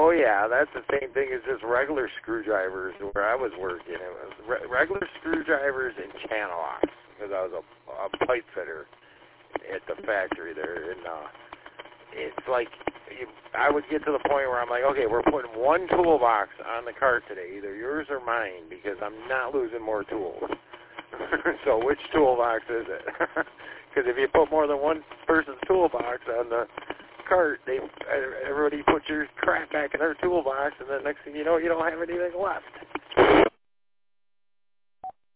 Oh, yeah, that's the same thing as just regular screwdrivers where I was working. It was regular screwdrivers and channel locks because I was a pipe fitter at the factory there. And it's like I would get to the point where I'm like, okay, we're putting one toolbox on the cart today, either yours or mine, because I'm not losing more tools. So which toolbox is it? Because if you put more than one person's toolbox on the cart, everybody puts your crap back in their toolbox, and then next thing you know, you don't have anything left.